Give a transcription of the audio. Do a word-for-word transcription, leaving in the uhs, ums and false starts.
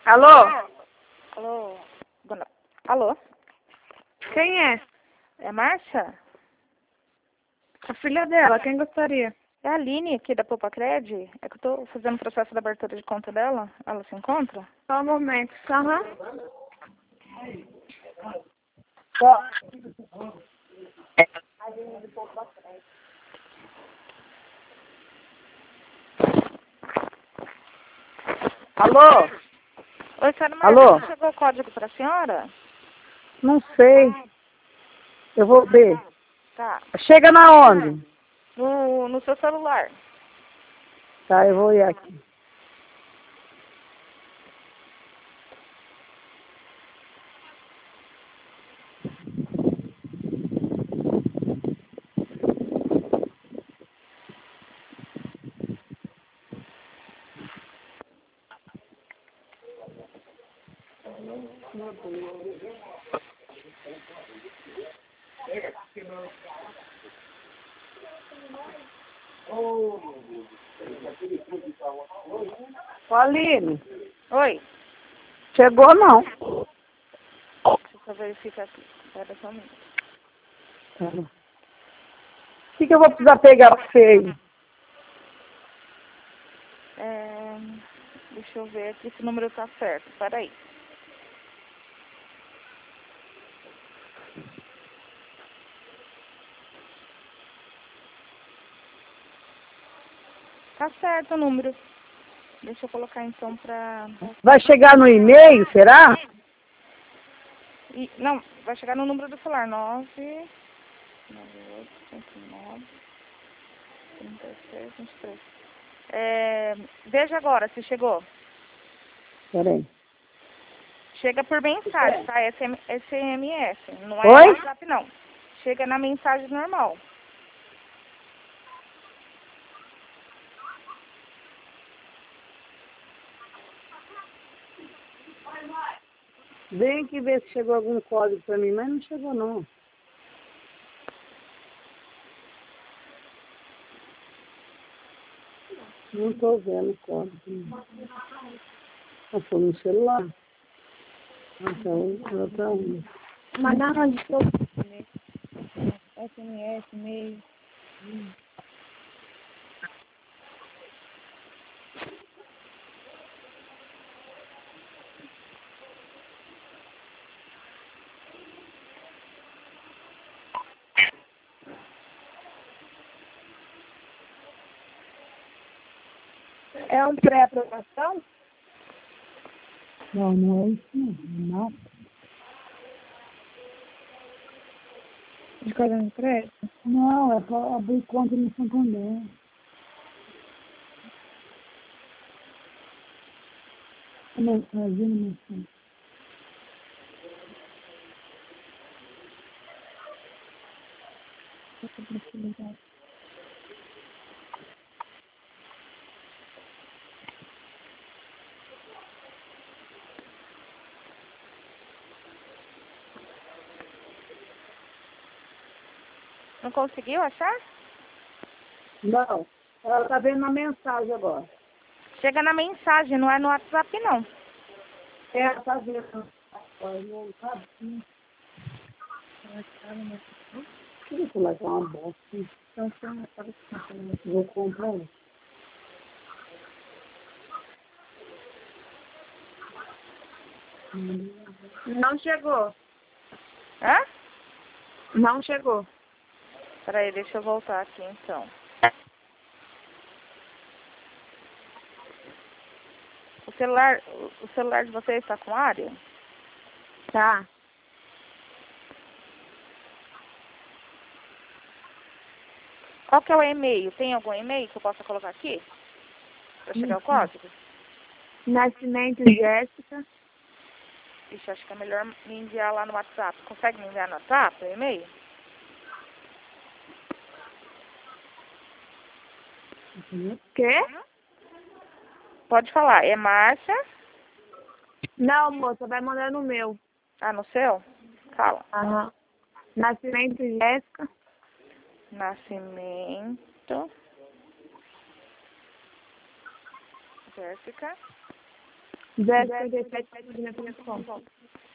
Alô? Alô? Dona... Alô? Quem é? É Márcia? A filha dela, quem gostaria? É a Aline aqui da Popacred. É que eu tô fazendo o processo de abertura de conta dela. Ela se encontra? Só um momento. Aham. Alô? Oi, senhora Márcia, Alô? não chegou o código para a senhora? Não sei. Eu vou ver. Tá. Chega na onde? No, no seu celular. Tá, eu vou ir aqui. Ô, Aline, Oi. chegou não. Deixa eu só verificar aqui. Espera só um minuto. Tá bom. O que, que eu vou precisar pegar pra você aí? É... Deixa eu ver aqui se o número tá certo. Espera aí. Tá certo o número. Deixa eu colocar então pra... Vai chegar no e-mail, será? E, não, vai chegar no número do celular. nove nove oito cinco nove trinta e seis vinte e três. É, veja agora se chegou. Peraí. Chega por mensagem, tá? S M S. Não é Oi? WhatsApp, não. Chega na mensagem normal. Vem aqui ver se chegou algum código pra mim, mas não chegou não. Não tô vendo o código. Eu tô no celular. Então, ela tá onde? Mas na onde que eu... S M S, e-mail. É um pré-aprovação? Não, não é isso não. De cartão de crédito? Não, é para abrir conta no Santander. Mensagem, mensagem. Não conseguiu achar? Não, ela tá vendo a mensagem agora. Chega na mensagem, não é no WhatsApp, não. É, ela tá vendo. Ela não sabe. Que isso vai ser uma bosta. Então, vou comprar ela. Não chegou. Hã? Não chegou. Peraí, deixa eu voltar aqui, então. O celular, o celular de vocês está com área? Tá. Qual que é o e-mail? Tem algum e-mail que eu possa colocar aqui? Para chegar o código? Nascimento Jéssica. Ixi, acho que é melhor me enviar lá no WhatsApp. Consegue me enviar no WhatsApp o e-mail? Quê? Pode falar. É Márcia. Não, moça, vai mandar no meu. Ah, no seu? Fala. Aham. Nascimento Jéssica. Nascimento. Jéssica. zero cinquenta e sete,